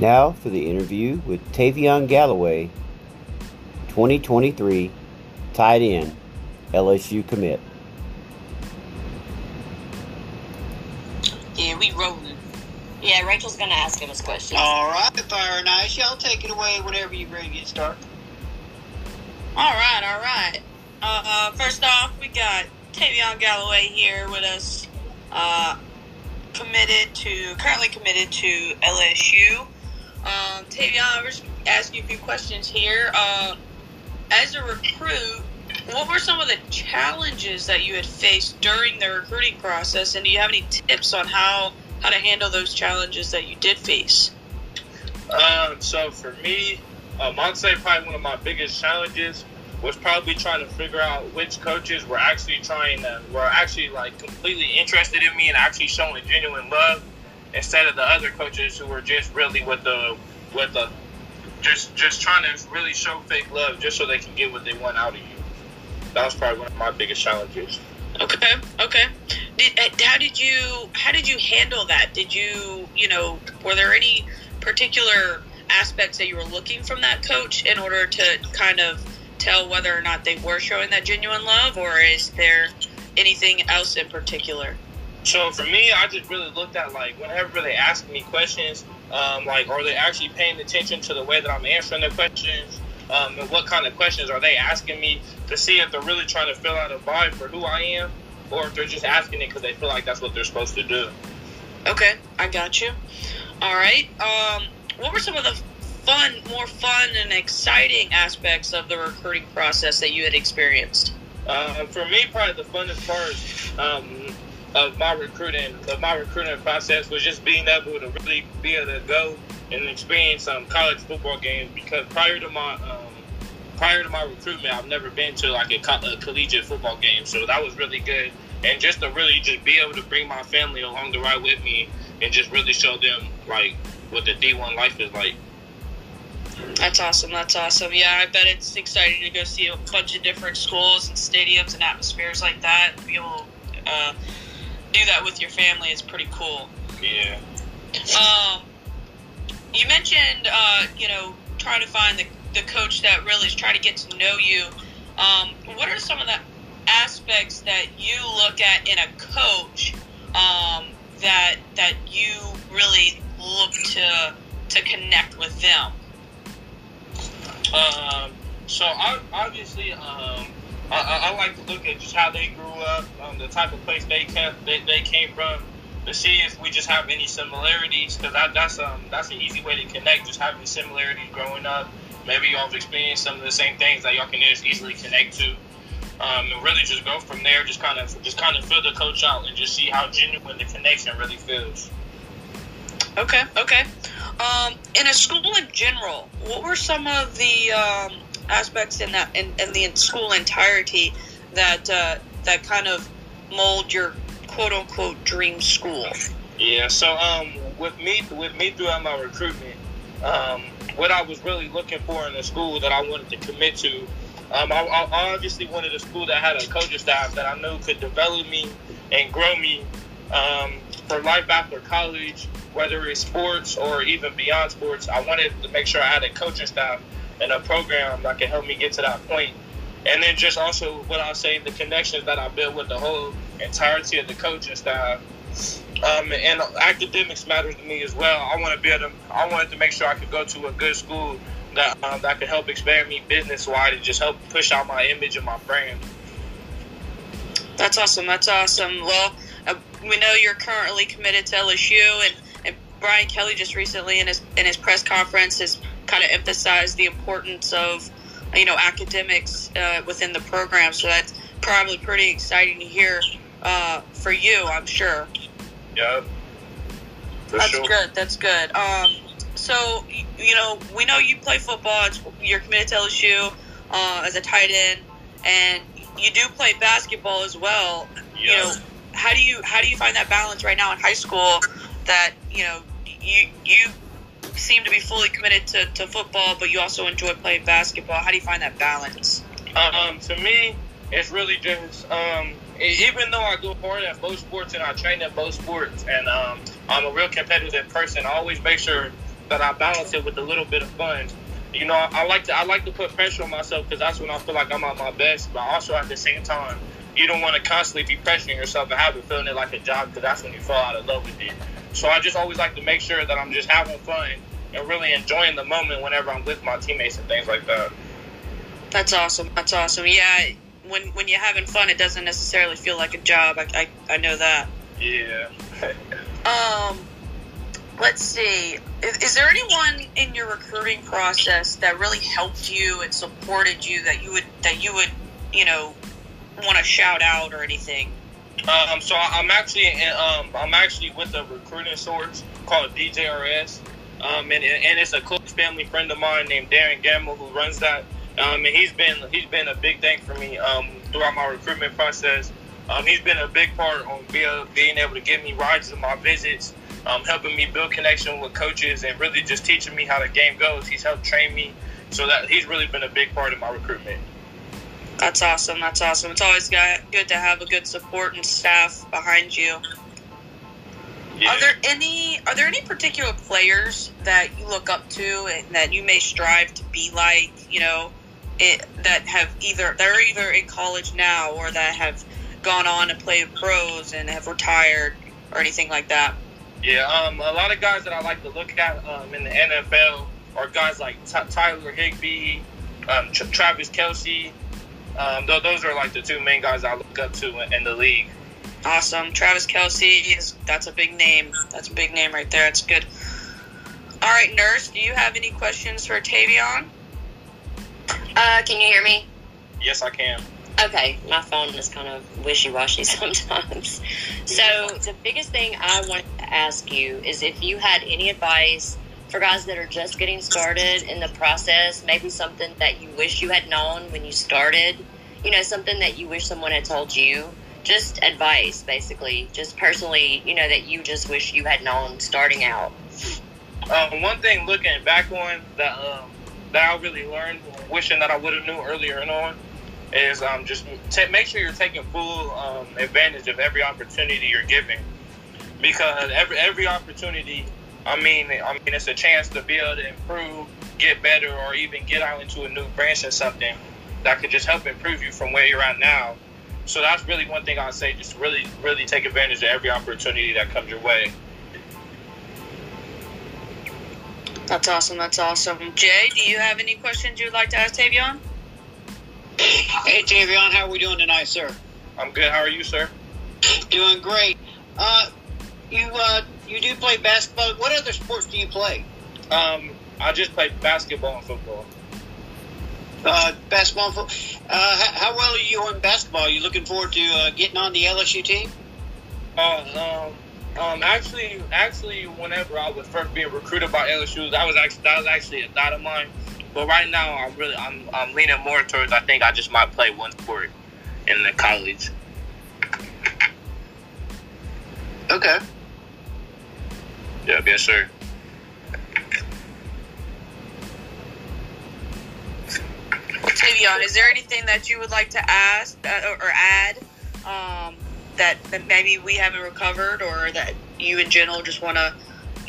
Now for the interview with Tavion Galloway, 2023 tight end, LSU commit. Yeah, we rolling. Yeah, Rachel's going to ask him his questions. All right, Fire Nice. Y'all take it away whenever you're ready to get started. All right. First off, we got Tavion Galloway here with us, currently committed to LSU. Tavion, I'm just asking you a few questions here. As a recruit, what were some of the challenges that you had faced during the recruiting process, and do you have any tips on how to handle those challenges that you did face? So for me, I'd say probably one of my biggest challenges was probably trying to figure out which coaches were actually like completely interested in me and actually showing genuine love, instead of the other coaches who were just really just trying to really show fake love just so they can get what they want out of you. That was probably one of my biggest challenges. Okay. How did you handle that? Did you were there any particular aspects that you were looking from that coach in order to kind of tell whether or not they were showing that genuine love, or is there anything else in particular? So for me, I just really looked at, like, whenever they ask me questions, like, are they actually paying attention to the way that I'm answering their questions? And what kind of questions are they asking me, to see if they're really trying to fill out a vibe for who I am, or if they're just asking it because they feel like that's what they're supposed to do. Okay, I got you. All right. What were some of the more fun and exciting aspects of the recruiting process that you had experienced? For me, probably the funnest part of my recruiting process was just being able to really be able to go and experience college football games, because prior to my recruitment, I've never been to like a collegiate football game, so that was really good. And just to really just be able to bring my family along the ride with me and just really show them like what the D1 life is like. That's awesome. Yeah, I bet it's exciting to go see a bunch of different schools and stadiums and atmospheres like that. Be able to do that with your family is pretty cool. Yeah. You mentioned, trying to find the coach that really is trying to get to know you. What are some of the aspects that you look at in a coach that you really look to connect with them? So obviously, I like to look at just how they grew up, the type of place they came from, to see if we just have any similarities, because that's an easy way to connect, just having similarities growing up. Maybe y'all have experienced some of the same things that y'all can just easily connect to, and really just go from there. Just kind of fill the coach out and just see how genuine the connection really feels. Okay. In a school in general, what were some of the aspects in the school entirety that kind of mold your quote unquote dream school? Yeah. So with me throughout my recruitment, what I was really looking for in a school that I wanted to commit to, I obviously wanted a school that had a coaching staff that I knew could develop me and grow me for life after college, whether it's sports or even beyond sports. I wanted to make sure I had a coaching staff and a program that could help me get to that point. And then just also what I say, the connections that I built with the whole entirety of the coaching staff. And academics matters to me as well. I wanted to make sure I could go to a good school that could help expand me business-wise and just help push out my image and my brand. That's awesome. Well, we know you're currently committed to LSU, and Brian Kelly just recently in his press conference has kind of emphasized the importance of academics within the program. So that's probably pretty exciting to hear for you, I'm sure. Yeah, That's good. So we know you play football. You're committed to LSU as a tight end, and you do play basketball as well. Yeah. How do you find that balance right now in high school? That you seem to be fully committed to football, but you also enjoy playing basketball. How do you find that balance? To me, it's really just even though I go hard at both sports and I train at both sports, and I'm a real competitive person, I always make sure that I balance it with a little bit of fun. You know, I like to put pressure on myself because that's when I feel like I'm at my best. But also at the same time, you don't want to constantly be pressuring yourself and have it feeling it like a job because that's when you fall out of love with it. So I just always like to make sure that I'm just having fun and really enjoying the moment whenever I'm with my teammates and things like that. That's awesome. That's awesome. Yeah, when you're having fun, it doesn't necessarily feel like a job. I know that. Yeah. Let's see. Is there anyone in your recruiting process that really helped you and supported you that you would want to shout out or anything? So I'm actually with a recruiting source called DJRS, and it's a close family friend of mine named Darren Gamble who runs that. And he's been a big thing for me throughout my recruitment process. He's been a big part on being able to give me rides to my visits, helping me build connection with coaches, and really just teaching me how the game goes. He's helped train me, so that he's really been a big part of my recruitment. That's awesome. That's awesome. It's always good to have a good support and staff behind you. Yeah. Are there any particular players that you look up to and that you may strive to be like? That are either in college now or that have gone on and played pros and have retired or anything like that? Yeah, a lot of guys that I like to look at in the NFL are guys like Tyler Higbee, Travis Kelce. Those are like the two main guys I look up to in the league. Awesome. Travis Kelce, that's a big name. That's a big name right there. That's good. All right, Nurse, do you have any questions for Tavion? Can you hear me? Yes, I can. Okay, my phone is kind of wishy-washy sometimes. So the biggest thing I wanted to ask you is if you had any advice for guys that are just getting started in the process, maybe something that you wish you had known when you started, something that you wish someone had told you, just advice, basically, just personally, that you just wish you had known starting out. One thing looking back on that I really learned, wishing that I would have knew earlier on, is just make sure you're taking full advantage of every opportunity you're given, because every opportunity, I mean, it's a chance to be able to improve, get better, or even get out into a new branch or something that could just help improve you from where you're at now. So that's really one thing I'd say, just really, really take advantage of every opportunity that comes your way. That's awesome. That's awesome. Jay, do you have any questions you'd like to ask Tavion? Hey, Tavion, how are we doing tonight, sir? I'm good. How are you, sir? Doing great. You do play basketball. What other sports do you play? I just play basketball and football. Basketball and football. How well are you in basketball? Are you looking forward to getting on the LSU team? Actually, whenever I was first being recruited by LSU, that was actually a thought of mine. But right now, I'm leaning more towards, I think I just might play one sport in the college. Okay. Yeah, yes, sir. Tavion, is there anything that you would like to ask or add that maybe we haven't recovered, or that you in general just want to,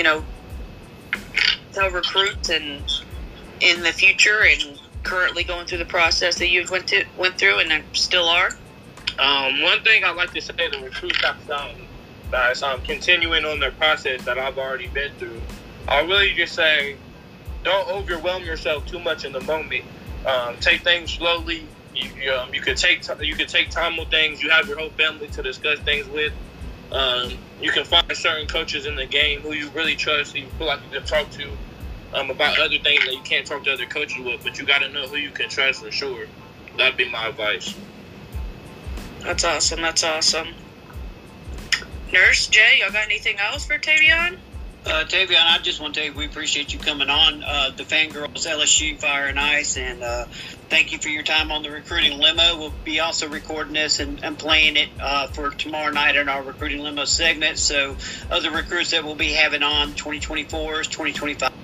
tell recruits and in the future and currently going through the process that you went through and still are? One thing I'd like to say to recruits that's continuing on their process that I've already been through, I'll really just say, don't overwhelm yourself too much in the moment. Take things slowly. You could take time with things. You have your whole family to discuss things with. You can find certain coaches in the game who you really trust, who you feel like you can talk to about other things that you can't talk to other coaches with, but you got to know who you can trust for sure. That'd be my advice. That's awesome. That's awesome. Nurse, Jay, y'all got anything else for Tavion? Tavion, I just want to tell you we appreciate you coming on. The Fangirls LSU Fire and Ice, and thank you for your time on the recruiting limo. We'll be also recording this and playing it for tomorrow night in our recruiting limo segment. So other recruits that we'll be having on 2024s, 2025